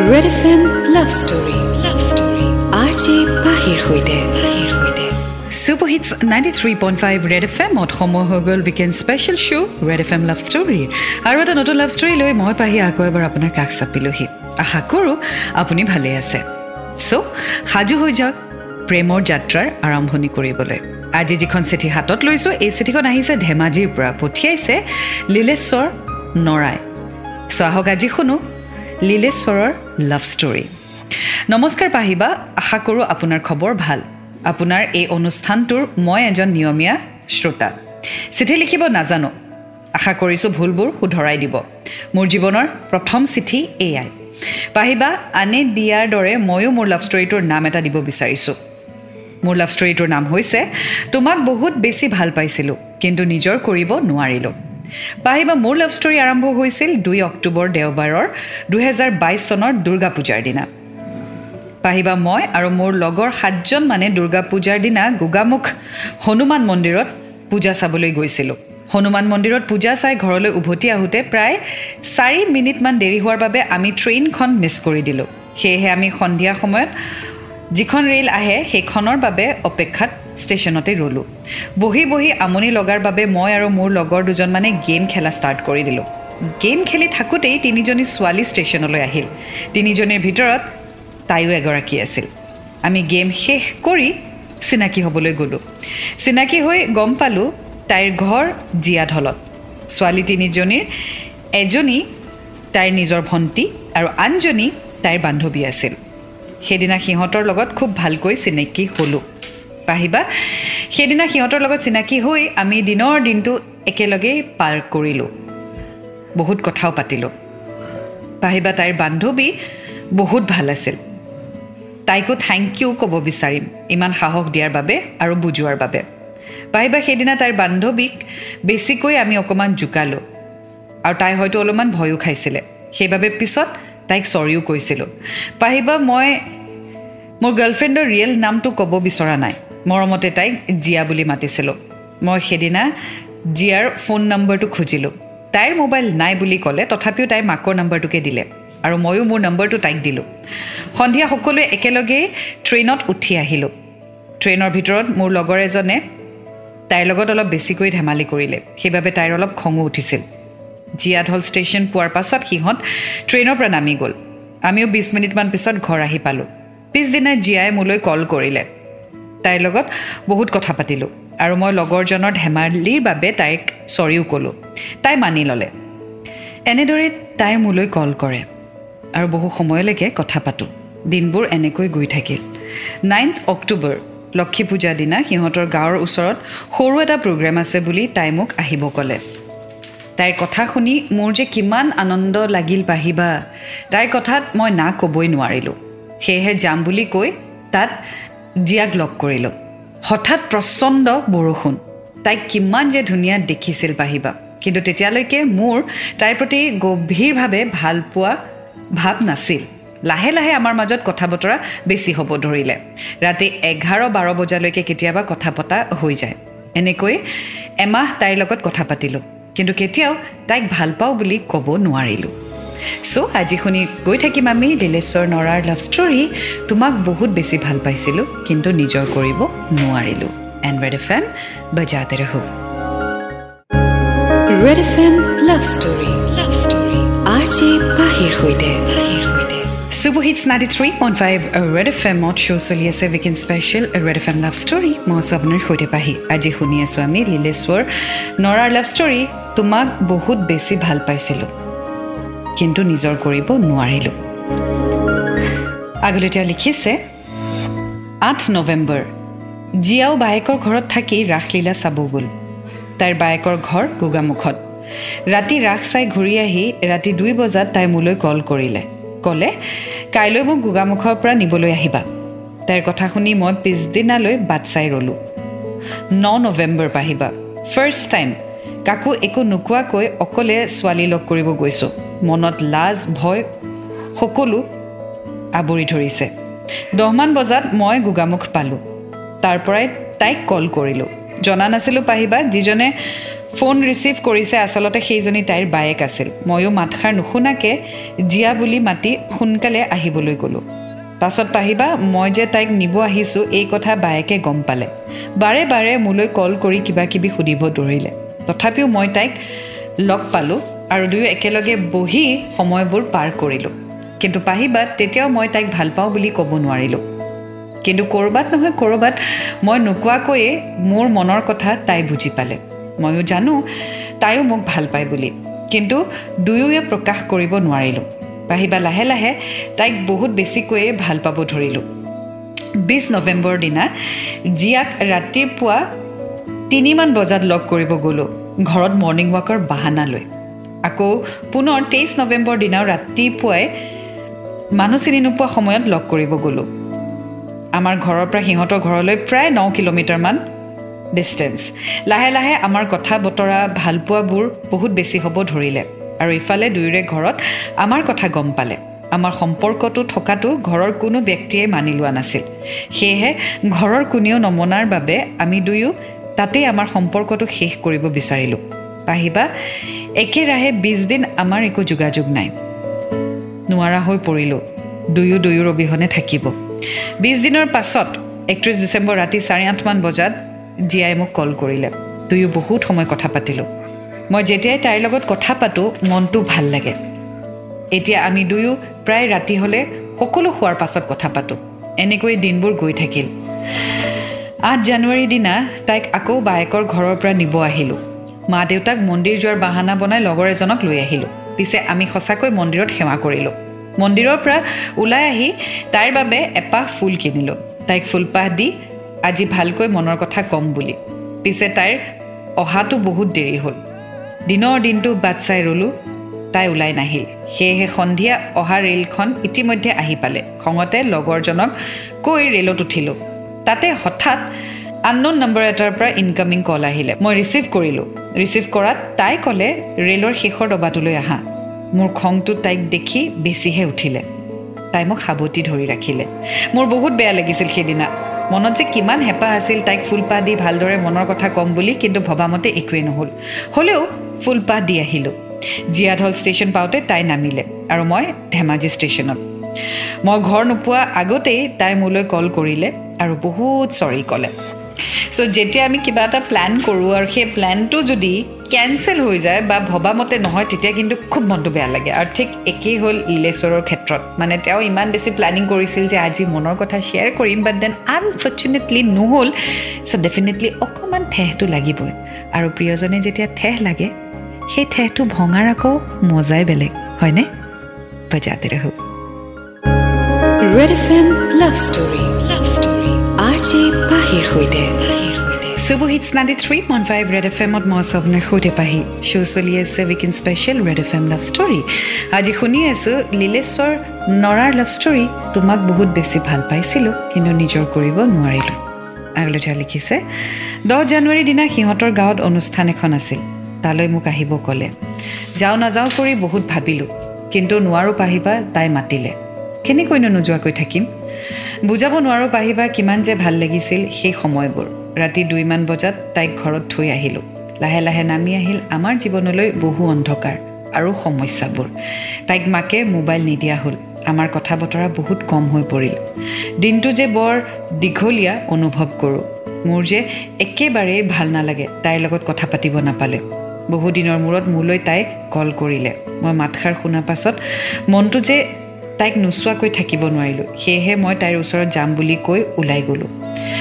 Red FM Love Story. RJ Pahir Hoide. Super Hits 93.5 Red FM at Homo Hogol Weekend Special Show Red FM Love Story. Aru eta noton love story loi moi pahi ako ebar apunar kak sapilohi. Aha koru apuni bhale ase. So haju hoi jak premor jatrar arambhoni koribole. Aji jikhon sethi hatot loiso ei sethikhon ahise Dhemajir pura pothiaise Lileshwar Norai. So ahok aji khunu Lileshwarer Love Story. নমস্কাৰ পাহিবা আশা কৰো আপোনাৰ খবৰ ভাল আপোনাৰ এই অনুষ্ঠানটোৰ মই এজন নিয়মীয়া শ্ৰোতা চিঠি লিখিব নাজানো আশা কৰিছো ভুলবোৰ শুধৰাই দিব মোৰ জীৱনৰ প্ৰথম চিঠি এয়াই পাহিবা আনে দিয়াৰ দৰে ময়ো মোৰ লাভ ষ্টৰীটোৰ নাম এটা দিব বিচাৰিছো মোৰ লাভ ষ্টৰীটোৰ নাম হৈছে তোমাক বহুত বেছি ভাল পাইছিলো কিন্তু নিজৰ কৰিব নোৱাৰিলো পাহিবা মোৰ লাভ ষ্টৰী আৰম্ভ হৈছিল 2 অক্টোবৰ দেওবাৰৰ 2022 চনৰ দুৰ্গা পূজাৰ দিনা পাহিবা মই আৰু মোৰ লগৰ 7 জন মানে দুৰ্গা পূজাৰ দিনা গুগামুখ হনুমান মন্দিৰত পূজা চাবলৈ গৈছিল হনুমান মন্দিৰত পূজা চাই ঘৰলৈ উভতি আহোতে প্ৰায় 4 মিনিট মান দেৰি হোৱাৰ বাবে আমি ট্ৰেইনখন মিছ কৰি দিলো সেয়ে আমি সন্ধিয়া সময়ত যিখন ৰেল আহে সেইখনৰ বাবে অপেক্ষাত ষ্টেচনতে ৰলো বহি আমনি লগাৰ বাবে মই আৰু মোৰ লগৰ দুজন মানে গেম খেলা ষ্টাৰ্ট কৰি দিলো গেম খেলি থাকোতেই তিনিজনী ছোৱালী ষ্টেচনলৈ আহিল তিনিজনীৰ ভিতৰত তাইও এগৰাকী আছিল আমি গেম শেষ কৰি চিনাকি হ'বলৈ গলো চিনাকি হৈ গম পালো তাইৰ ঘৰ জিয়াধলত ছোৱালী তিনিজনীৰ এজনী তাইৰ নিজৰ ভণ্টি আৰু আনজনী তাইৰ বান্ধৱী আছিল সেইদিনা সিহঁতৰ লগত খুব ভালকৈ চিনাকি হলো পাহিবা সেইদিনা সিহঁতৰ লগত চিনাকি হৈ আমি দিনৰ দিনটো একেলগে পাৰ কৰিলো বহুত কথাও পাতিলো পাহিবা তাইৰ বান্ধৱী বহুত ভাল আছিল তাইকো থ্যাংক ইউ ক'ব বিচাৰিম ইমান সাহস দিয়াৰ বাবে আৰু বুজোৱাৰ বাবে পাহিবা সেইদিনা তাইৰ বান্ধৱীক বেছিকৈ আমি অকমান জুকালো আৰু তাই হয়তো অলপমান ভয়ও খাইছিলে সেইবাবে পিছত তাইক সৰিও কৈছিল পাহিবা মই মোৰ গাৰ্লফ্ৰেণ্ডৰ ৰিয়েল নামটো ক'ব বিচৰা নাই মৰমতে তাইক জিয়া বুলি মাতিছিল মই সেইদিনা জিয়াৰ ফোন নম্বৰটো খুজিলো তাইৰ মোবাইল নাই বুলি ক'লে তথাপিও তাইৰ মাকৰ নম্বৰটোকে দিলে আৰু ময়ো মোৰ নম্বৰটো তাইক দিলো সন্ধিয়া সকলোৱে একেলগে ট্ৰেইনত উঠি আহিলো ট্ৰেইনৰ ভিতৰত মোৰ লগৰ এজনে তাইৰ লগত অলপ বেছিকৈ ধেমালি কৰিলে সেইবাবে তাইৰ অলপ খঙো উঠিছিল জিয়াধল ষ্টেচন পোৱাৰ পাছত সিহঁত ট্ৰেইনৰ পৰা নামি গ'ল আমিও 20 মিনিটমান পিছত ঘৰ আহি পালো পিছদিনা জিয়াই মোলৈ কল কৰিলে তাইৰ লগত বহুত কথা পাতিলো আৰু মই লগৰজনৰ ধেমালিৰ বাবে তাইক সৰিও ক'লো তাই মানি ল'লে এনেদৰে তাই মোলৈ কল কৰে আৰু বহু সময়লৈকে কথা পাতো দিনবোৰ এনেকৈ গৈ থাকিল 9 অক্টোবৰ লক্ষী পূজা দিনা সিহঁতৰ গাঁৱৰ ওচৰত সৰু এটা প্ৰগ্ৰাম আছে বুলি তাই মোক আহিব ক'লে তাইৰ কথা শুনি মোৰ যে কিমান আনন্দ লাগিল পাহিবা তাইৰ কথাত মই না ক'বই নোৱাৰিলো সেয়ে যাম বুলি কৈ তাত জিয়াক লগ কৰিলো হঠাৎ প্ৰচণ্ড বৰষুণ তাইক কিমান যে ধুনীয়া দেখিছিল পাহিবা কিন্তু তেতিয়ালৈকে মোৰ তাইৰ প্ৰতি গভীৰভাৱে ভাল পোৱা ভাব নাছিল লাহে লাহে আমাৰ মাজত কথা বতৰা বেছি হ'ব ধৰিলে ৰাতি 11-12 বজালৈকে কেতিয়াবা কথা পতা হৈ যায় এনেকৈ এমাহ তাইৰ লগত কথা পাতিলো কিন্তু কেতিয়াও তাইক ভাল পাওঁ বুলি ক'ব নোৱাৰিলো সো আজি শুনি গৈ থাকিম আমি লিলেশ্বৰ নৰাৰ লাভ ষ্টৰী তোমাক বহুত বেছি ভাল পাইছিলো কিন্তু নিজৰ কৰিব নোৱাৰিলো এণ্ড ৰেড এফএম বজাতে ৰহো Red FM love story RJ Pahir Hoide. Super Hits 93.5 Red FM mod show চলি আছে weekend special Red FM love story মই সবনৰ হৈতে পাহি আজি শুনি আছো আমি লিলেশ্বৰ নৰাৰ লাভ ষ্টৰী তোমাক বহুত বেছি ভাল পাইছিলো কিন্তু নিজৰ কৰিব নোৱাৰিলো আগলৈতে লিখিছে 8 নৱেম্বৰ জিয়াও বায়েকৰ ঘৰত থাকি ৰাসলীলা চাব গ'ল তাইৰ বায়েকৰ ঘৰ গুগামুখত ৰাতি ৰাখ চাই ঘূৰি আহি ৰাতি 2 বজাত তাই মোলৈ কল কৰিলে ক'লে কাইলৈ মোক গুগামুখৰ পৰা নিবলৈ আহিবা তাইৰ কথা শুনি মই পিছদিনালৈ বাট চাই ৰলো 9 নৱেম্বৰ পাহিবা ফাৰ্ষ্ট টাইম কাকো একো নোকোৱাকৈ অকলে ছোৱালী লগ কৰিব গৈছো মনত লাজ ভয় সকলো আবৰি ধৰিছে 10 মান বজাত মই গুগামুখ পালো তাৰ পৰাই তাইক কল কৰিলো জনা নাছিলো পাহিবা যিজনে ফোন ৰিচিভ কৰিছে আচলতে সেইজনী তাইৰ বায়েক আছিল ময়ো মাতষাৰ নুশুনাকৈ জিয়া বুলি মাতি সোনকালে আহিবলৈ গ'লোঁ পাছত পাহিবা মই যে তাইক নিব আহিছোঁ এই কথা বায়েকে গম পালে বাৰে বাৰে মোলৈ কল কৰি কিবা কিবি সুধিব ধৰিলে তথাপিও মই তাইক লগ পালোঁ আৰু দুয়ো একেলগে বহি সময়বোৰ পাৰ কৰিলোঁ কিন্তু পাহিবা তেতিয়াও মই তাইক ভাল পাওঁ বুলি ক'ব নোৱাৰিলোঁ কিন্তু ক'ৰবাত নহয় ক'ৰবাত মই নোকোৱাকৈয়ে মোৰ মনৰ কথা তাই বুজি পালে ময়ো জানো তাইও মোক ভাল পায় বুলি কিন্তু দুয়োৱে প্ৰকাশ কৰিব নোৱাৰিলোঁ পাহিবা লাহে লাহে তাইক বহুত বেছিকৈয়ে ভাল পাব ধৰিলোঁ 20 নৱেম্বৰ দিনা জিয়াক ৰাতিপুৱা 3মান বজাত লগ কৰিব গ'লোঁ ঘৰত মৰ্ণিং ৱাকৰ বাহানা লৈ আকৌ পুনৰ 23 নৱেম্বৰ দিনাও ৰাতিপুৱাই মানুহ চিনি নোপোৱা সময়ত লগ কৰিব গ'লোঁ আমাৰ ঘৰৰ পৰা সিহঁতৰ ঘৰলৈ প্ৰায় 9 কিলোমিটাৰমান ডিষ্টেঞ্চ লাহে লাহে আমাৰ কথা বতৰা ভালপোৱাবোৰ বহুত বেছি হ'ব ধৰিলে আৰু ইফালে দুয়োৰে ঘৰত আমাৰ কথা গম পালে আমাৰ সম্পৰ্কটো থকাটো ঘৰৰ কোনো ব্যক্তিয়ে মানি লোৱা নাছিল সেয়েহে ঘৰৰ কোনেও নমনাৰ বাবে আমি দুয়ো তাতেই আমাৰ সম্পৰ্কটো শেষ কৰিব বিচাৰিলোঁ পাহিবা একেৰাহে 20 দিন আমাৰ একো যোগাযোগ নাই নোৱাৰা হৈ পৰিলোঁ দুয়োৰ অবিহনে থাকিব 20 দিনৰ পাছত 31 ডিচেম্বৰ ৰাতি 8:30 মান বজাত জিয়াই মোক কল কৰিলে দুয়ো বহুত সময় কথা পাতিলোঁ মই যেতিয়াই তাইৰ লগত কথা পাতোঁ মনটো ভাল লাগে এতিয়া আমি দুয়ো প্ৰায় ৰাতি হ'লে সকলো খোৱাৰ পাছত কথা পাতোঁ এনেকৈ দিনবোৰ গৈ থাকিল 8 জানুৱাৰী দিনা তাইক আকৌ বায়েকৰ ঘৰৰ পৰা নিব আহিলোঁ মা দেউতাক মন্দিৰ যোৱাৰ বাহানা বনাই লগৰ এজনক লৈ আহিলোঁ পিছে আমি সঁচাকৈ মন্দিৰত সেৱা কৰিলোঁ মন্দিৰৰ পৰা ওলাই আহি তাইৰ বাবে এপাহ ফুল কিনিলোঁ তাইক ফুলপাহ দি আজি ভালকৈ মনৰ কথা কম বুলি পিছে তাইৰ অহাটো বহুত দেৰি হ'ল দিনৰ দিনটো বাট চাই ৰ'লোঁ তাই ওলাই নাহিল সেয়েহে সন্ধিয়া অহা ৰেলখন ইতিমধ্যে আহি পালে খঙতে লগৰজনক কৈ ৰেলত উঠিলোঁ তাতে হঠাৎ আনন'ন নম্বৰ এটাৰ পৰা ইনকামিং কল আহিলে মই ৰিচিভ কৰিলোঁ ৰিচিভ কৰাত তাই ক'লে ৰেলৰ শেষৰ ডবাটোলৈ আহা মোৰ খংটো তাইক দেখি বেছিহে উঠিলে তাই মোক সাৱটি ধৰি ৰাখিলে মোৰ বহুত বেয়া লাগিছিল সেইদিনা মনত যে কিমান হেঁপাহ আছিল তাইক ফুলপাহ দি ভালদৰে মনৰ কথা ক'ম বুলি কিন্তু ভবামতে একোৱেই নহ'ল হ'লেও ফুলপাহ দি আহিলোঁ জিয়াধল ষ্টেচন পাওঁতে তাই নামিলে আৰু মই ধেমাজি ষ্টেচনত মই ঘৰ নোপোৱা আগতেই তাই মোলৈ কল কৰিলে আৰু বহুত চৰি ক'লে চ' যেতিয়া আমি কিবা এটা প্লেন কৰোঁ আৰু সেই প্লেনটো যদি কেঞ্চেল হৈ যায় বা ভবামতে নহয় তেতিয়া কিন্তু খুব মনটো বেয়া লাগে আৰু ঠিক একেই হ'ল ইলেশ্বৰৰ ক্ষেত্ৰত মানে তেওঁ ইমান বেছি প্লেনিং কৰিছিল যে আজি মনৰ কথা শ্বেয়াৰ কৰিম বাট দেন আনফৰ্চুনেটলি নহ'ল চ' ডেফিনেটলি অকণমান ঠেহটো লাগিবই আৰু প্ৰিয়জনে যেতিয়া ঠেহ লাগে সেই ঠেহটো ভঙাৰ আকৌ মজাই বেলেগ হয়নে বজাতে ৰহো Red FM love story RJ পাহিৰ সৈতে Super Hits 93.5 Red FM-ত মই স্বপ্নৰ সৈতে পাহি শ্ব' চলি আছে weekend special Red F M love story আজি শুনি আছোঁ লীলেশ্বৰ নৰাৰ লাভ ষ্টৰী তোমাক বহুত বেছি ভাল পাইছিলোঁ কিন্তু নিজৰ কৰিব নোৱাৰিলোঁ আগলৈ লিখিছে 10 জানুৱাৰী দিনা সিহঁতৰ গাঁৱত অনুষ্ঠান এখন আছিল তালৈ মোক আহিব ক'লে যাওঁ নাযাওঁ কৰি বহুত ভাবিলোঁ কিন্তু নোৱাৰোঁ পাহিবা তাই মাতিলে কেনেকৈনো নোযোৱাকৈ থাকিম বুজাব নোৱাৰোঁ পাহিবা কিমান যে ভাল লাগিছিল সেই সময়বোৰ ৰাতি 2মান বজাত তাইক ঘৰত থৈ আহিলোঁ লাহে লাহে নামি আহিল আমাৰ জীৱনলৈ বহু অন্ধকাৰ আৰু সমস্যাবোৰ তাইক মাকে মোবাইল নিদিয়া হ'ল আমাৰ কথা বতৰা বহুত কম হৈ পৰিল দিনটো যে বৰ দীঘলীয়া অনুভৱ কৰোঁ মোৰ যে একেবাৰেই ভাল নালাগে তাইৰ লগত কথা পাতিব নাপালে বহুদিনৰ মূৰত মোলৈ তাই কল কৰিলে মই মাতষাৰ শুনা পাছত মনটো যে তাইক নোচোৱাকৈ থাকিব নোৱাৰিলোঁ সেয়েহে মই তাইৰ ওচৰত যাম বুলি কৈ ওলাই গ'লোঁ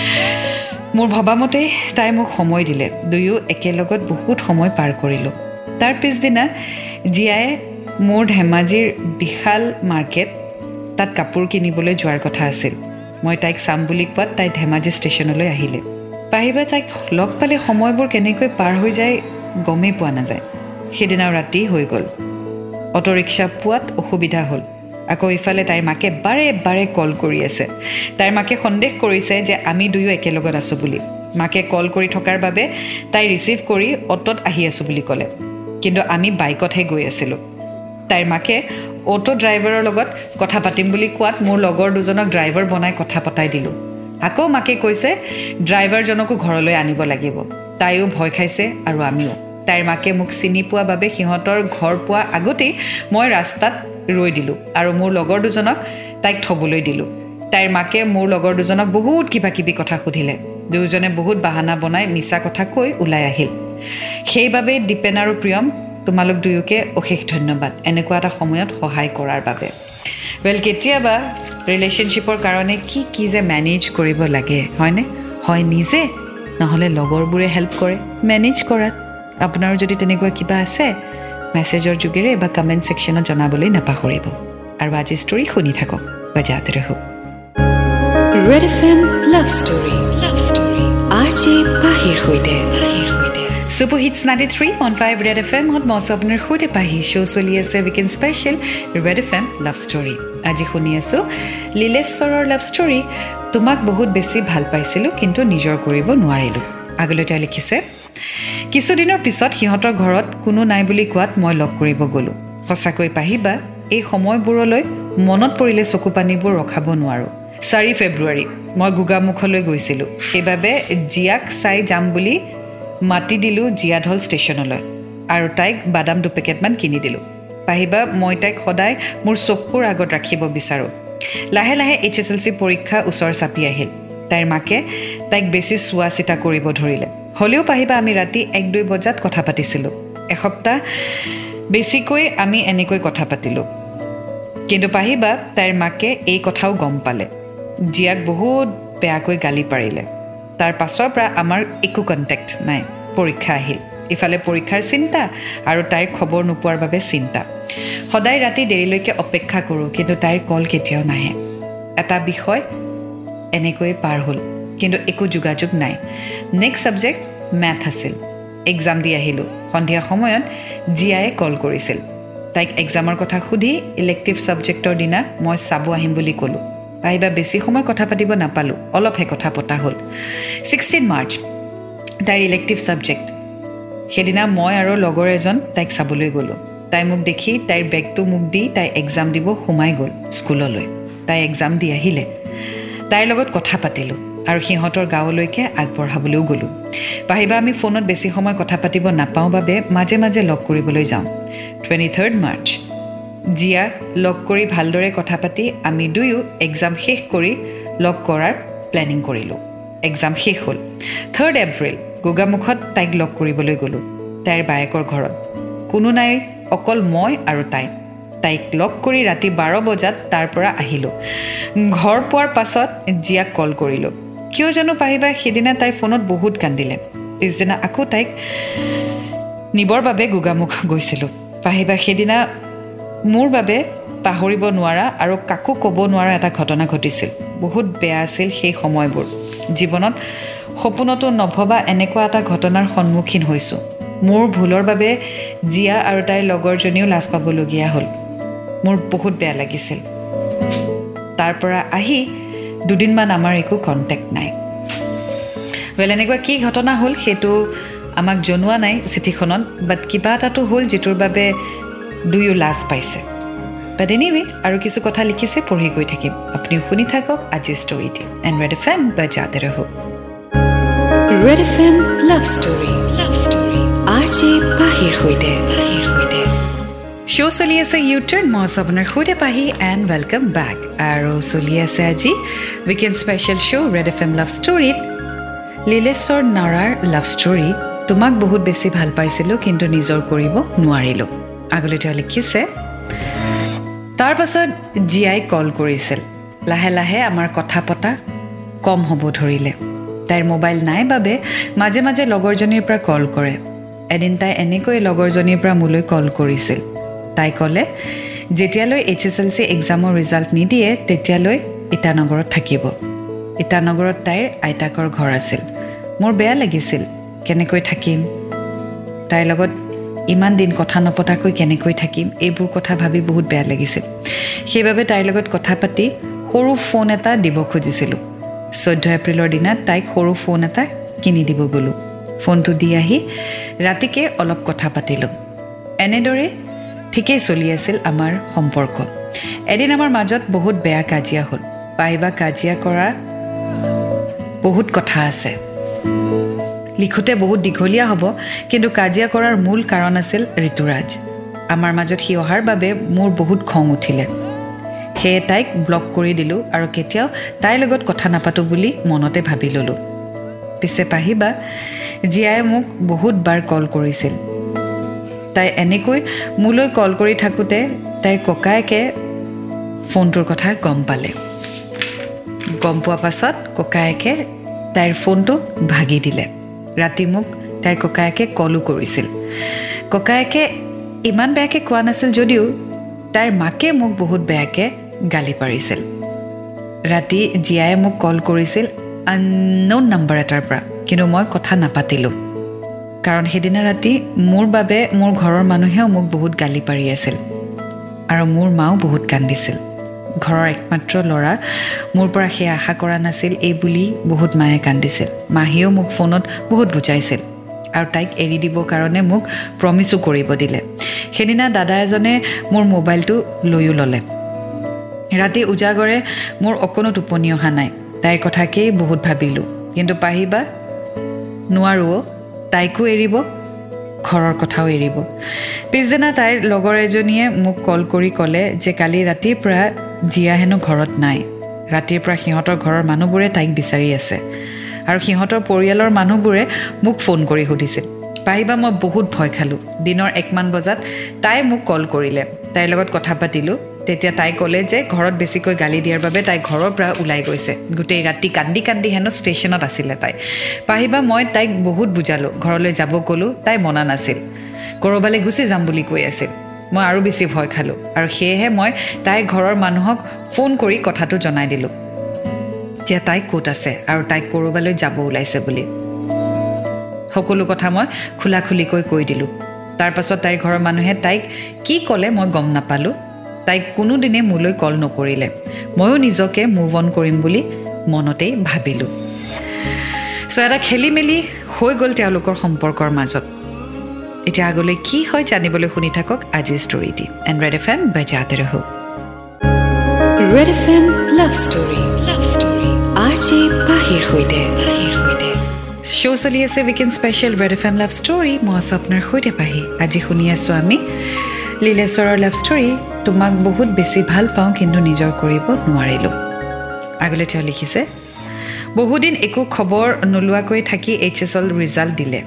মোৰ ভবামতে তাই মোক সময় দিলে দুয়ো একেলগত বহুত সময় পাৰ কৰিলোঁ তাৰ পিছদিনা জিয়াই মোৰ ধেমাজিৰ বিশাল মাৰ্কেট তাত কাপোৰ কিনিবলৈ যোৱাৰ কথা আছিল মই তাইক চাম বুলি কোৱাত তাই ধেমাজি ষ্টেচনলৈ আহিলে পাহিবা তাইক লগ পালে সময়বোৰ কেনেকৈ পাৰ হৈ যায় গমেই পোৱা নাযায় সেইদিনাও ৰাতি হৈ গ'ল অটো ৰিক্সা পোৱাত অসুবিধা হ'ল আকৌ ইফালে তাইৰ মাকে বাৰে বাৰে কল কৰি আছে তাইৰ মাকে সন্দেহ কৰিছে যে আমি দুয়ো একেলগত আছোঁ বুলি মাকে কল কৰি থকাৰ বাবে তাই ৰিচিভ কৰি অটোত আহি আছোঁ বুলি ক'লে কিন্তু আমি বাইকতহে গৈ আছিলোঁ তাইৰ মাকে অটো ড্ৰাইভাৰৰ লগত কথা পাতিম বুলি কোৱাত মোৰ লগৰ দুজনক ড্ৰাইভাৰ বনাই কথা পতাই দিলোঁ আকৌ মাকে কৈছে ড্ৰাইভাৰজনকো ঘৰলৈ আনিব লাগিব তাইও ভয় খাইছে আৰু আমিও তাইৰ মাকে মোক চিনি পোৱা বাবে সিহঁতৰ ঘৰ পোৱা আগতেই মই ৰাস্তাত ৰৈ দিলোঁ আৰু মোৰ লগৰ দুজনক তাইক থ'বলৈ দিলোঁ। তাইৰ মাকে মোৰ লগৰ দুজনক বহুত কিবা কিবি কথা সুধিলে। দুয়োজনে বহুত বাহানা বনাই মিছা কথা কৈ ওলাই আহিল। সেইবাবে দীপেন আৰু প্ৰিয়ম, তোমালোক দুয়োকে অশেষ ধন্যবাদ এনেকুৱা এটা সময়ত সহায় কৰাৰ বাবে। কেতিয়াবা ৰিলেশ্যনশ্বিপৰ কাৰণে কি যে মেনেজ কৰিব লাগে, হয়নে? হয় নিজে, নহ'লে লগৰবোৰে হেল্প কৰে মেনেজ কৰাত। আপোনাৰো যদি তেনেকুৱা কিবা আছে মেছেজৰ যোগেৰে বা কমেণ্ট ছেকশ্যনত জনাবলৈ নাপাহৰিব। আৰু আজি ষ্টৰী শুনি থাকক বজাতে ৰহো। Red FM love story RJ পাহিৰ সৈতে। Super Hits 93.5 Red FM হত মই আপোনাৰ সৈতে পাহি শ্ব' চলি আছে weekend special Red FM love story. আজি শুনি আছোঁ লীলেশ্বৰৰ লাভ ষ্টৰী, তোমাক বহুত বেছি ভাল পাইছিলোঁ কিন্তু নিজৰ কৰিব নোৱাৰিলোঁ। আগলৈ তেওঁ লিখিছে, কিছুদিনৰ পিছত সিহঁতৰ ঘৰত কোনো নাই বুলি কোৱাত মই লগ কৰিব গ'লোঁ। সঁচাকৈ পাহিবা, এই সময়বোৰলৈ মনত পৰিলে চকু পানীবোৰ ৰখাব নোৱাৰোঁ। 4 ফেব্ৰুৱাৰী মই গোগামুখলৈ গৈছিলোঁ। সেইবাবে জিয়াক চাই যাম বুলি মাতি দিলোঁ জীয়াঢল ষ্টেচনলৈ আৰু তাইক বাদাম 2 পেকেটমান কিনি দিলোঁ। পাহিবা, মই তাইক সদায় মোৰ চকুৰ আগত ৰাখিব বিচাৰোঁ। লাহে লাহে HSLC পৰীক্ষা ওচৰ চাপি আহিল। তাইৰ মাকে তাইক বেছি চোৱা চিতা কৰিব ধৰিলে। হ'লেও পাহিবা, আমি ৰাতি 1-2 বজাত কথা পাতিছিলোঁ। এসপ্তাহ বেছিকৈ আমি এনেকৈ কথা পাতিলোঁ। কিন্তু পাহিবা, তাইৰ মাকে এই কথাও গম পালে। জীয়াক বহুত বেয়াকৈ গালি পাৰিলে। তাৰ পাছৰ পৰা আমাৰ একো কণ্টেক্ট নাই। পৰীক্ষা আহিল, ইফালে পৰীক্ষাৰ চিন্তা আৰু তাইৰ খবৰ নোপোৱাৰ বাবে চিন্তা। সদায় ৰাতি দেৰিলৈকে অপেক্ষা কৰোঁ, কিন্তু তাইৰ কল কেতিয়াও নাহে। এটা বিষয় এনেকৈয়ে পাৰ হ'ল, কিন্তু একো যোগাযোগ নাই। নেক্সট ছাবজেক্ট মেথ আছিল। এক্সাম দি আহিলোঁ। সন্ধিয়া সময়ত জিয়াই কল কৰিছিল। তাইক এক্সামৰ কথা সুধি ইলেক্টিভ ছাবজেক্টৰ দিনা মই চাব আহিম বুলি ক'লোঁ। পাহিবা, বেছি সময় কথা পাতিব নাপালোঁ, অলপহে কথা পতা হ'ল। 16 মাৰ্চ তাইৰ ইলেক্টিভ ছাবজেক্ট। সেইদিনা মই আৰু লগৰ এজন তাইক চাবলৈ গ'লোঁ। তাই মোক দেখি তাইৰ বেগটো মোক দি তাই এক্সাম দিব সোমাই গ'ল স্কুললৈ। তাই এক্সাম দি আহিলে। তাইৰ লগত কথা পাতিলোঁ আৰু সিহঁতৰ গাঁৱলৈকে আগবঢ়াবলৈও গ'লোঁ। পাহিবা, আমি ফোনত বেছি সময় কথা পাতিব নাপাওঁ বাবে মাজে মাজে লগ কৰিবলৈ যাওঁ। 23 মাৰ্চ জিয়াক লগ কৰি ভালদৰে কথা পাতি আমি দুয়ো এক্সাম শেষ কৰি লগ কৰাৰ প্লেনিং কৰিলোঁ। এক্সাম শেষ হ'ল। 3 এপ্ৰিল গোগামুখত তাইক লগ কৰিবলৈ গ'লোঁ। তাইৰ বায়েকৰ ঘৰত কোনো নাই, অকল মই আৰু তাই। তাইক লগ কৰি ৰাতি 12 বজাত তাৰ পৰা আহিলোঁ। ঘৰ পোৱাৰ পাছত জিয়াক কল কৰিলোঁ। কিয় জানো পাহিবা, সেইদিনা তাই ফোনত বহুত কান্দিলে। পিছদিনা আকৌ তাইক নিবৰ বাবে গোগামুখ গৈছিলোঁ। পাহিবা, সেইদিনা মোৰ বাবে পাহৰিব নোৱাৰা আৰু কাকো ক'ব নোৱাৰা এটা ঘটনা ঘটিছিল। বহুত বেয়া আছিল সেই সময়বোৰ। জীৱনত সপোনতো নভবা এনেকুৱা এটা ঘটনাৰ সন্মুখীন হৈছোঁ। মোৰ ভুলৰ বাবে জিয়া আৰু তাইৰ লগৰজনীও লাজ পাবলগীয়া হ'ল। মোৰ বহুত বেয়া লাগিছিল। তাৰ পৰা আহি 2 দিনমান আমাৰ একো কণ্টেক্ট নাই। এনেকুৱা কি ঘটনা হ'ল সেইটো আমাক জনোৱা নাই চিঠিখনত, বাট কিবা এটাতো হ'ল যিটোৰ বাবে দুয়ো লাজ পাইছে। বাট এনিৱে আৰু কিছু কথা লিখিছে, পঢ়ি গৈ থাকিম। আপুনিও শুনি থাকক আজিৰ ষ্টৰিটি। এণ্ড ৰেড FM বজাতে ৰহো। Red FM love story RJ পাহিৰ সৈতে। শ্ব' চলি আছে ইউটাৰ্ণ, মই আপোনাৰ সৈতে পাহি এণ্ড ৱেলকাম বেক। আৰু চলি আছে আজি weekend special show' Red FM love ষ্টৰীত লীলেশ্বৰ নাৰাৰ লাভ ষ্টৰী, তোমাক বহুত বেছি ভাল পাইছিলোঁ কিন্তু নিজৰ কৰিব নোৱাৰিলোঁ। আগলৈ তেওঁ লিখিছে, তাৰ পাছত জিয়াই কল কৰিছিল। লাহে লাহে আমাৰ কথা পতা কম হ'ব ধৰিলে। তাইৰ মোবাইল নাই বাবে মাজে মাজে লগৰজনীৰ পৰা কল কৰে। এদিন তাই এনেকৈ লগৰজনীৰ পৰা মোলৈ কল কৰিছিল। তাই ক'লে যেতিয়ালৈ HSLC এক্সামৰ ৰিজাল্ট নিদিয়ে তেতিয়ালৈ ইটানগৰত থাকিব। ইটানগৰত তাইৰ আইতাকৰ ঘৰ আছিল। মোৰ বেয়া লাগিছিল, কেনেকৈ থাকিম, তাইৰ লগত ইমান দিন কথা নপতাকৈ কেনেকৈ থাকিম, এইবোৰ কথা ভাবি বহুত বেয়া লাগিছিল। সেইবাবে তাইৰ লগত কথা পাতি সৰু ফোন এটা দিব খুজিছিলোঁ। 14 এপ্ৰিলৰ দিনা তাইক সৰু ফোন এটা কিনি দিব গ'লোঁ। ফোনটো দি আহি ৰাতিকে অলপ কথা পাতিলোঁ। এনেদৰে ঠিকেই চলি আছিল আমাৰ সম্পৰ্ক। এদিন আমাৰ মাজত বহুত বেয়া কাজিয়া হ'ল। পাহিবা, কাজিয়া কৰা বহুত কথা আছে, লিখোঁতে বহুত দীঘলীয়া হ'ব, কিন্তু কাজিয়া কৰাৰ মূল কাৰণ আছিল ঋতুৰাজ। আমাৰ মাজত সি অহাৰ বাবে মোৰ বহুত খং উঠিলে। সেয়ে তাইক ব্লক কৰি দিলোঁ আৰু কেতিয়াও তাইৰ লগত কথা নাপাতোঁ বুলি মনতে ভাবি ল'লোঁ। পিছে পাহিবা জীয়াই মোক বহুতবাৰ কল কৰিছিল। তাই এনেকৈ মোলৈ কল কৰি থাকোঁতে তাইৰ ককায়েকে ফোনটোৰ কথা গম পালে। গম পোৱা পাছত ককায়েকে তাইৰ ফোনটো ভাগি দিলে। ৰাতি মোক তাইৰ ককায়েকে কলো কৰিছিল। ককায়েকে ইমান বেয়াকৈ কোৱা নাছিল যদিও তাইৰ মাকে মোক বহুত বেয়াকৈ গালি পাৰিছিল। ৰাতি জীয়াই মোক কল কৰিছিল আনন'ন নম্বৰ এটাৰ পৰা, কিন্তু মই কথা নাপাতিলোঁ। কাৰণ সেইদিনা ৰাতি মোৰ বাবে মোৰ ঘৰৰ মানুহেও মোক বহুত গালি পাৰি আছিল আৰু মোৰ মাও বহুত কান্দিছিল। ঘৰৰ একমাত্ৰ ল'ৰা, মোৰ পৰা সেই আশা কৰা নাছিল এই বুলি বহুত মায়ে কান্দিছিল। মাহীয়েও মোক ফোনত বহুত বুজাইছিল আৰু তাইক এৰি দিবৰ কাৰণে মোক প্ৰমিছো কৰিব দিলে। সেইদিনা দাদা এজনে মোৰ মোবাইলটো লৈও ল'লে। ৰাতি উজাগৰে মোৰ অকণো টোপনি অহা নাই। তাইৰ কথাকেই বহুত ভাবিলোঁ, কিন্তু পাহিবা নোৱাৰোঁ। তাইকো এৰিব, ঘৰৰ কথাও এৰিব। পিছদিনা তাইৰ লগৰ এজনীয়ে মোক কল কৰি ক'লে যে কালি ৰাতিৰ পৰা জীয়া হেনো ঘৰত নাই। ৰাতিৰ পৰা সিহঁতৰ ঘৰৰ মানুহবোৰে তাইক বিচাৰি আছে আৰু সিহঁতৰ পৰিয়ালৰ মানুহবোৰে মোক ফোন কৰি সুধিছিল। পাহিবা মই বহুত ভয় খালোঁ। দিনৰ 1মান বজাত তাই মোক কল কৰিলে। তাইৰ লগত কথা পাতিলোঁ। তেতিয়া তাই ক'লে যে ঘৰত বেছিকৈ গালি দিয়াৰ বাবে তাই ঘৰৰ পৰা ওলাই গৈছে। গোটেই ৰাতি কান্দি কান্দি হেনো ষ্টেচনত আছিলে তাই। পাহিবা মই তাইক বহুত বুজালোঁ, ঘৰলৈ যাব ক'লোঁ, তাই মনা নাছিল। ক'ৰবালৈ গুচি যাম বুলি কৈ আছিল। মই আৰু বেছি ভয় খালোঁ আৰু সেয়েহে মই তাইৰ ঘৰৰ মানুহক ফোন কৰি কথাটো জনাই দিলোঁ যে তাই ক'ত আছে আৰু তাইক ক'ৰবালৈ যাব ওলাইছে বুলি। সকলো কথা মই খোলাখুলিকৈ কৈ দিলোঁ। তাৰপাছত তাইৰ ঘৰৰ মানুহে তাইক কি ক'লে মই গম নাপালোঁ। তাইক কোনোদিনে মোলৈ কল নকৰিলে। ময়ো নিজকে মুভ অন কৰিম বুলি মনতেই ভাবিলোঁ। চ' এটা খেলি মেলি হৈ গ'ল তেওঁলোকৰ সম্পৰ্কৰ মাজত। এতিয়া আগলৈ কি হয় জানিবলৈ শুনি থাকক আজিৰ ষ্টৰিটি। এণ্ড ৰেড FM বজাতে ৰহো। Red FM love story, RJ পাহিৰ সৈতে। শ্ব' চলি আছে weekend special Red FM love story. মই আছোঁ আপোনাৰ সৈতে পাহি। আজি শুনি আছোঁ আমি লীলেশ্বৰৰ লাভ ষ্টৰি, তোমাক বহুত বেছি ভাল পাওঁ কিন্তু নিজৰ কৰিব নোৱাৰিলোঁ। আগলৈ তেওঁ লিখিছে, বহুদিন একো খবৰ নোলোৱাকৈ থাকি HSL ৰিজাল্ট দিলে।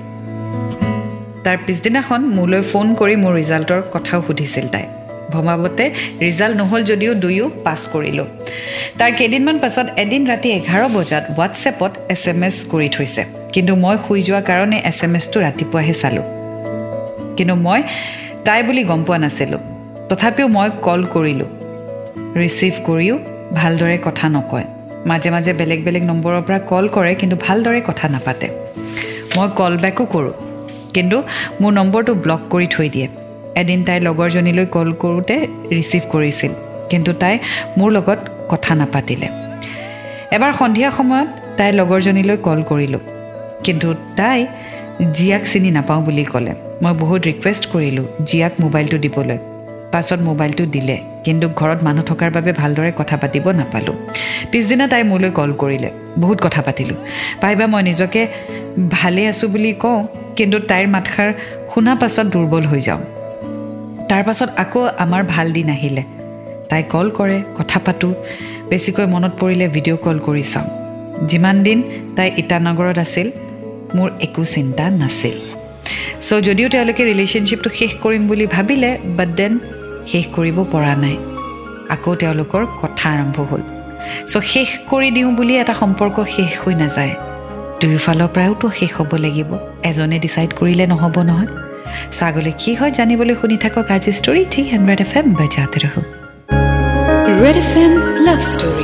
তাৰ পিছদিনাখন মোলৈ ফোন কৰি মোৰ ৰিজাল্টৰ কথাও সুধিছিল তাই। ভমাৱতে ৰিজাল্ট নহ'ল যদিও দুয়ো পাছ কৰিলোঁ। তাৰ কেইদিনমান পাছত এদিন ৰাতি 11 বজাত হোৱাটছএপত SMS কৰি থৈছে, কিন্তু মই শুই যোৱাৰ কাৰণে SMSটো ৰাতিপুৱাহে চালোঁ। কিন্তু মই তাই বুলি গম পোৱা নাছিলোঁ। তথাপিও মই কল কৰিলোঁ। ৰিচিভ কৰিও ভালদৰে কথা নকয়। মাজে মাজে বেলেগ বেলেগ নম্বৰৰ পৰা কল কৰে, কিন্তু ভালদৰে কথা নাপাতে। মই কল বেকো কৰোঁ, কিন্তু মোৰ নম্বৰটো ব্লক কৰি থৈ দিয়ে। এদিন তাইৰ লগৰজনীলৈ কল কৰোঁতে ৰিচিভ কৰিছিল, কিন্তু তাই মোৰ লগত কথা নাপাতিলে। এবাৰ সন্ধিয়া সময়ত তাইৰ লগৰজনীলৈ কল কৰিলোঁ, কিন্তু তাই জীয়াক চিনি নাপাওঁ বুলি ক'লে। মই বহুত ৰিকুৱেষ্ট কৰিলোঁ জীয়াক মোবাইলটো দিবলৈ। পাছত মোবাইলটো দিলে, কিন্তু ঘৰত মানুহ থকাৰ বাবে ভালদৰে কথা পাতিব নাপালোঁ। পিছদিনা তাই মোলৈ কল কৰিলে। বহুত কথা পাতিলোঁ। পাহিবা মই নিজকে ভালে আছোঁ বুলি কওঁ, কিন্তু তাইৰ মাতষাৰ শুনা পাছত দুৰ্বল হৈ যাওঁ। তাৰ পাছত আকৌ আমাৰ ভাল দিন আহিলে। তাই কল কৰে, কথা পাতোঁ। বেছিকৈ মনত পৰিলে ভিডিঅ' কল কৰি চাওঁ। যিমান দিন তাই ইটানগৰত আছিল মোৰ একো চিন্তা নাছিল। চ' যদিও তেওঁলোকে ৰিলেশ্যনশ্বিপটো শেষ কৰিম বুলি ভাবিলে, বাট দেন শেষ কৰিব পৰা নাই। আকৌ তেওঁলোকৰ কথা আৰম্ভ হ'ল। চ' শেষ কৰি দিওঁ বুলি এটা সম্পৰ্ক শেষ হৈ নাযায়। দুয়োফালৰ পৰাওতো শেষ হ'ব লাগিব। এজনে ডিচাইড কৰিলে নহ'ব নহয়। চ' আগলৈ কি হয় জানিবলৈ শুনি থাকক আজি ষ্টৰিটি। এণ্ড ৰেড FM বজাতে ৰহো। Red FM love story,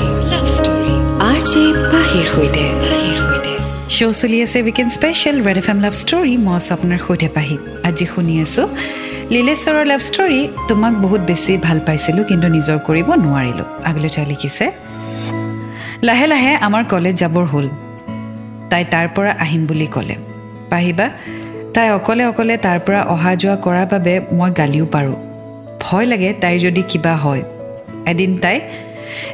RJ পাহিৰ সৈতে। শ্ব' চলি আছে weekend special Red FM love story. মই আছোঁ আপোনাৰ সৈতে পাহি। আজি শুনি আছোঁ লীলেশ্বৰৰ লাভ ষ্টৰি, তোমাক বহুত বেছি ভাল পাইছিলোঁ কিন্তু নিজৰ কৰিব নোৱাৰিলোঁ। আগলৈ তেওঁ লিখিছে, লাহে লাহে আমাৰ কলেজ যাবৰ হ'ল। তাই তাৰ পৰা আহিম বুলি ক'লে। পাহিবা তাই অকলে অকলে তাৰ পৰা অহা যোৱা কৰাৰ বাবে মই গালিও পাৰোঁ। ভয় লাগে তাইৰ যদি কিবা হয়। এদিন তাই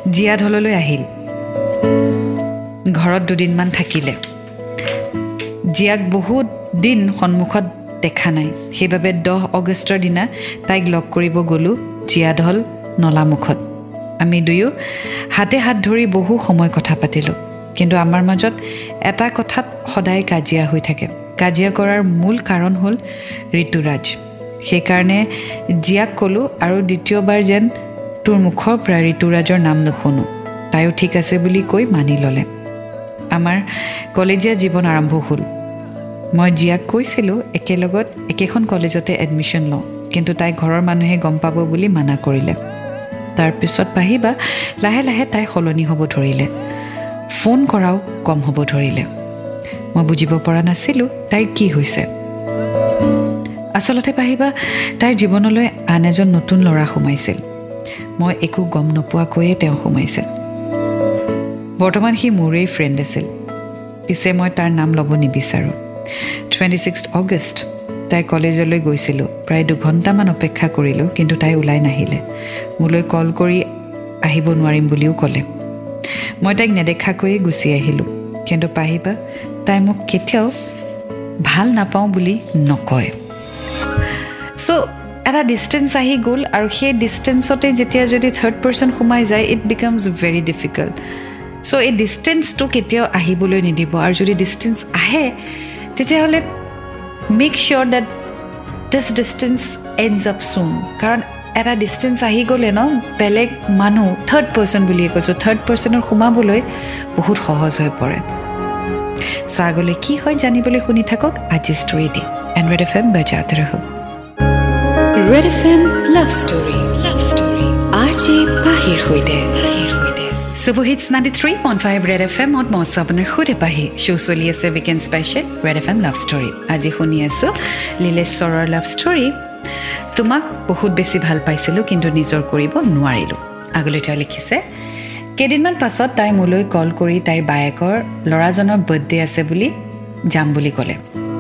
জীয়াঢললৈ আহিল। ঘৰত দুদিনমান থাকিলে। জিয়াক বহুত দিন সন্মুখত দেখা নাই। সেইবাবে 10 আগষ্টৰ দিনা তাইক লগ কৰিব গ'লোঁ জীয়াঢল নলামুখত। আমি দুয়ো হাতে হাত ধৰি বহু সময় কথা পাতিলোঁ। কিন্তু আমাৰ মাজত এটা কথাত সদায় কাজিয়া হৈ থাকে। কাজিয়া কৰাৰ মূল কাৰণ হ'ল ঋতুৰাজ। সেইকাৰণে জিয়াক ক'লোঁ, আৰু দ্বিতীয়বাৰ যেন তোৰ মুখৰ পৰা ঋতুৰাজৰ নাম নুশুনো। তাইও ঠিক আছে বুলি কৈ মানি ল'লে। আমাৰ কলেজীয়া জীৱন আৰম্ভ হ'ল। মই জিয়াক কৈছিলোঁ একেলগত একেখন কলেজতে এডমিশ্যন লওঁ, কিন্তু তাই ঘৰৰ মানুহে গম পাব বুলি মানা কৰিলে। তাৰপিছত পাহিবা লাহে লাহে তাই সলনি হ'ব ধৰিলে। ফোন কৰাও কম হ'ব ধৰিলে। মই বুজিব পৰা নাছিলোঁ তাইৰ কি হৈছে। আচলতে পাহিবা তাইৰ জীৱনলৈ আন এজন নতুন ল'ৰা সোমাইছিল। মই একো গম নোপোৱাকৈয়ে তেওঁ সোমাইছিল। বৰ্তমান সি মোৰেই ফ্ৰেণ্ড আছিল। পিছে মই তাৰ নাম ল'ব নিবিচাৰোঁ। 26 আগষ্ট তাইৰ কলেজলৈ গৈছিলোঁ। প্ৰায় 2 ঘণ্টামান অপেক্ষা কৰিলোঁ, কিন্তু তাই ওলাই নাহিলে। মোলৈ কল কৰি আহিব নোৱাৰিম বুলিও ক'লে। মই তাইক নেদেখাকৈয়ে গুচি আহিলোঁ। কিন্তু পাহিবা তাই মোক কেতিয়াও ভাল নাপাওঁ বুলি নকয়। চ' এটা ডিষ্টেঞ্চ আহি গ'ল, আৰু সেই ডিষ্টেঞ্চতে যেতিয়া যদি থাৰ্ড পাৰ্চন সোমাই যায়, it becomes very difficult. So' এই ডিষ্টেঞ্চটো কেতিয়াও আহিবলৈ নিদিব, আৰু যদি ডিষ্টেঞ্চ আহে তেতিয়াহ'লে make sure that this distance ends up soon. কাৰণ এটা ডিষ্টেঞ্চ আহি গ'লে ন, বেলেগ মানুহ থাৰ্ড পাৰ্চন বুলিয়ে কৈছোঁ, থাৰ্ড পাৰ্চনৰ সোমাবলৈ বহুত সহজ হৈ পৰে। চ' আগলৈ কি হয় জানিবলৈ শুনি থাকক আজি ষ্টৰী দি। এণ্ড ৰেড FM বজাতে ৰহো। Red FM love story RJ পাহিৰ সৈতে। Superhits 93.5 ৰেড FMত মই আপোনাৰ সৈতে পাহি। শ্ব' চলি আছে weekend special Red FM love story. আজি শুনি আছোঁ লীলেশ্বৰৰ লাভ ষ্টৰী। তোমাক বহুত বেছি ভাল পাইছিলোঁ, কিন্তু নিজৰ কৰিব নোৱাৰিলোঁ। আগলৈ তেওঁ লিখিছে, কেইদিনমান পাছত তাই মোলৈ কল কৰি তাইৰ বায়েকৰ ল'ৰাজনৰ বাৰ্থডে আছে বুলি যাম বুলি ক'লে।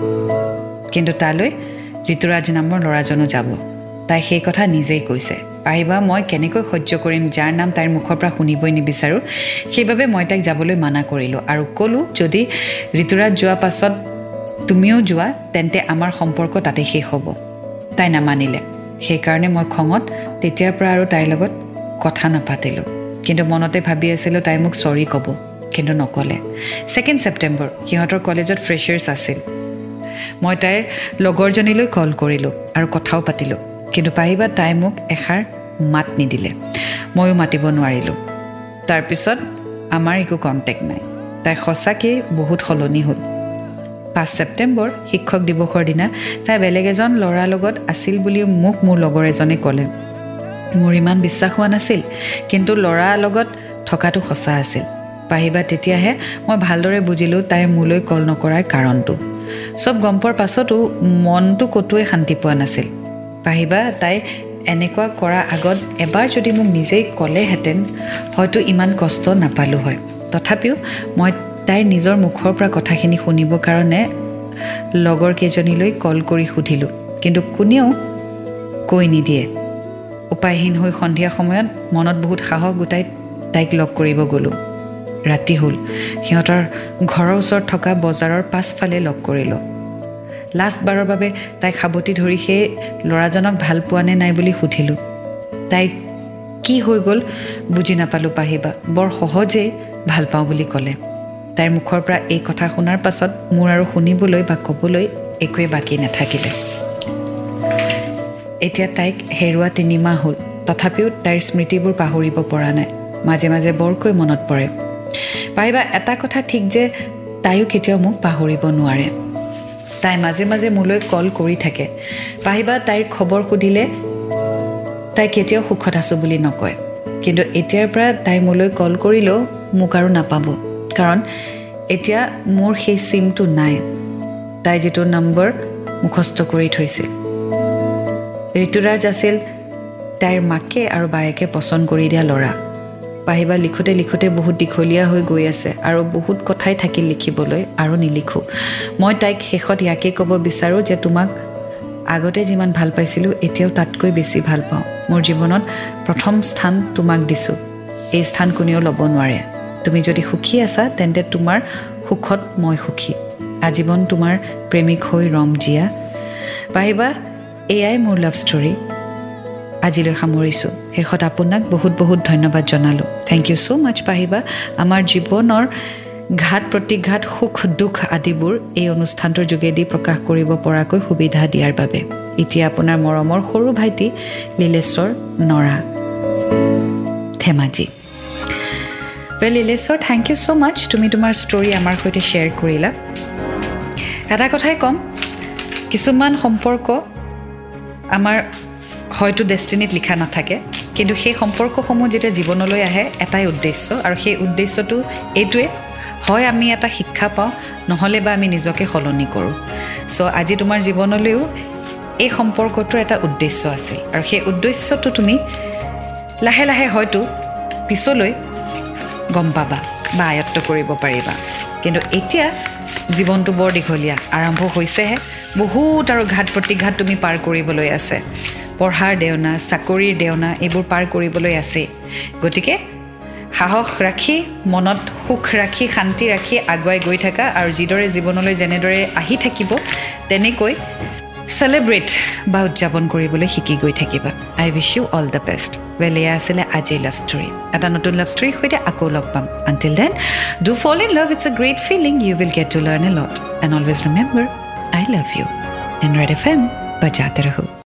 কিন্তু তালৈ ঋতুৰাজ নামৰ ল'ৰাজনো যাব। তাই সেই কথা নিজেই কৈছে। পাহিবা মই কেনেকৈ সহ্য কৰিম যাৰ নাম তাইৰ মুখৰ পৰা শুনিবই নিবিচাৰোঁ। সেইবাবে মই তাইক যাবলৈ মানা কৰিলোঁ, আৰু ক'লোঁ যদি ঋতুৰাজ যোৱা পাছত তুমিও যোৱা তেন্তে আমাৰ সম্পৰ্ক তাতে শেষ হ'ব। তাই নামানিলে। সেইকাৰণে মই খঙত তেতিয়াৰ পৰা আৰু তাইৰ লগত কথা নাপাতিলোঁ। কিন্তু মনতে ভাবি আছিলোঁ তাই মোক চৰি ক'ব, কিন্তু নক'লে। 2 ছেপ্টেম্বৰ সিহঁতৰ কলেজত ফ্ৰেছাৰ্ছ আছিল। মই তাইৰ লগৰজনীলৈ কল কৰিলোঁ আৰু কথাও পাতিলোঁ, কিন্তু পাহিবা তাই মোক এষাৰ মাত নিদিলে। ময়ো মাতিব নোৱাৰিলোঁ। তাৰপিছত আমাৰ একো কণ্টেক্ট নাই। তাই সঁচাকৈ বহুত সলনি হ'ল। 5 ছেপ্টেম্বৰ শিক্ষক দিৱসৰ দিনা তাই বেলেগ এজন ল'ৰাৰ লগত আছিল বুলি মোক মোৰ লগৰ এজনে ক'লে। মোৰ ইমান বিশ্বাস হোৱা নাছিল, কিন্তু ল'ৰাৰ লগত থকাটো সঁচা আছিল। পাহিবা তেতিয়াহে মই ভালদৰে বুজিলোঁ তাই মোলৈ কল নকৰাৰ কাৰণটো। চব গম পোৱাৰ পাছতো মনটো ক'তোৱে শান্তি পোৱা নাছিল। পাহিবা তাই এনেকুৱা কৰা আগত এবাৰ যদি মোক নিজেই ক'লেহেঁতেন হয়তো ইমান কষ্ট নাপালোঁ হয়। তথাপিও মই তাইৰ নিজৰ মুখৰ পৰা কথাখিনি শুনিবৰ কাৰণে লগৰ কেইজনীলৈ কল কৰি সুধিলোঁ, কিন্তু কোনেও কৈ নিদিয়ে। উপায়হীন হৈ সন্ধিয়া সময়ত মনত বহুত সাহস গোটাই তাইক লগ কৰিব গ'লোঁ। ৰাতি হ'ল। সিহঁতৰ ঘৰৰ ওচৰত থকা বজাৰৰ পাছফালে লগ কৰিলোঁ। লাষ্টবাৰৰ বাবে তাইক সাৱটি ধৰি সেই ল'ৰাজনক ভাল পোৱা নে নাই বুলি সুধিলোঁ। তাইক কি হৈ গ'ল বুজি নাপালোঁ। পাহিবা বৰ সহজেই ভাল পাওঁ বুলি ক'লে। তাইৰ মুখৰ পৰা এই কথা শুনাৰ পাছত মোৰ আৰু শুনিবলৈ বা ক'বলৈ একোৱেই বাকী নাথাকিলে। এতিয়া তাইক হেৰুৱা 3 মাহ হ'ল। তথাপিও তাইৰ স্মৃতিবোৰ পাহৰিব পৰা নাই। মাজে মাজে বৰকৈ মনত পৰে। পাহিবা এটা কথা ঠিক যে তাইও কেতিয়াও মোক পাহৰিব নোৱাৰে। তাই মাজে মাজে মোলৈ কল কৰি থাকে। পাহিবা তাইৰ খবৰ সুধিলে তাই কেতিয়াও সুখত আছোঁ বুলি নকয়। কিন্তু এতিয়াৰ পৰা তাই মোলৈ কল কৰিলেও মোক আৰু নাপাব, কাৰণ এতিয়া মোৰ সেই চিমটো নাই। তাই যিটো নম্বৰ মুখস্থ কৰি থৈছিল। ঋতুৰাজ আছিল তাইৰ মাকে আৰু বায়েকে পচন্দ কৰি দিয়া ল'ৰা। পাহিবা লিখোঁতে লিখোঁতে বহুত দীঘলীয়া হৈ গৈ আছে, আৰু বহুত কথাই থাকিল লিখিবলৈ, আৰু নিলিখোঁ। মই তাইক শেষত ইয়াকে ক'ব বিচাৰোঁ যে তোমাক আগতে যিমান ভাল পাইছিলোঁ এতিয়াও তাতকৈ বেছি ভাল পাওঁ। মোৰ জীৱনত প্ৰথম স্থান তোমাক দিছোঁ। এই স্থান কোনেও ল'ব নোৱাৰে। তুমি যদি সুখী আছা তেন্তে তোমাৰ সুখত মই সুখী। আজীৱন তোমাৰ প্ৰেমিক হৈ ৰম জিয়া পাহিবা এয়াই মোৰ লাভ ষ্টৰী আজিলৈ সামৰিছোঁ শেষত আপোনাক বহুত বহুত ধন্যবাদ জনালোঁ থেংক ইউ ছ' মাছ পাহিবা আমাৰ জীৱনৰ ঘাট প্ৰতিঘাত সুখ দুখ আদিবোৰ এই অনুষ্ঠানটোৰ যোগেদি প্ৰকাশ কৰিব পৰাকৈ সুবিধা দিয়াৰ বাবে এতিয়া আপোনাৰ মৰমৰ সৰু ভাইটি Lileswar Nara Dhemaji Lileswar thank you so' much তুমি তোমাৰ ষ্টৰী আমাৰ সৈতে শ্বেয়াৰ কৰিলা এটা কথাই ক'ম কিছুমান সম্পৰ্ক আমাৰ হয়তো ডেষ্টিনিত লিখা নাথাকে কিন্তু সেই সম্পৰ্কসমূহ যেতিয়া জীৱনলৈ আহে এটাই উদ্দেশ্য আৰু সেই উদ্দেশ্যটো এইটোৱে হয় আমি এটা শিক্ষা পাওঁ নহ'লে বা আমি নিজকে সলনি কৰোঁ চ' আজি তোমাৰ জীৱনলৈও এই সম্পৰ্কটোৰ এটা উদ্দেশ্য আছিল আৰু সেই উদ্দেশ্যটো তুমি লাহে লাহে হয়তো পিছলৈ গম পাবা বা আয়ত্ব কৰিব পাৰিবা কিন্তু এতিয়া জীৱনটো বৰ দীঘলীয়া আৰম্ভ হৈছেহে বহুত আৰু ঘাট প্ৰতিঘাত তুমি পাৰ কৰিবলৈ আছে পঢ়াৰ দেওনা চাকৰিৰ দেওনা এইবোৰ পাৰ কৰিবলৈ আছে গতিকে সাহস ৰাখি মনত সুখ ৰাখি শান্তি ৰাখি আগুৱাই গৈ থাকা আৰু যিদৰে জীৱনলৈ যেনেদৰে আহি থাকিব তেনেকৈ চেলিব্ৰেট বা উদযাপন কৰিবলৈ শিকি গৈ থাকিবা I wish you all the best well এয়া আছিলে আজিৰ লাভ ষ্টৰী এটা নতুন লাভ ষ্টৰীৰ সৈতে আকৌ লগ পাম until then do fall in love it's a great feeling you will get to learn a lot and always remember I love you and Red FM बजाते रहो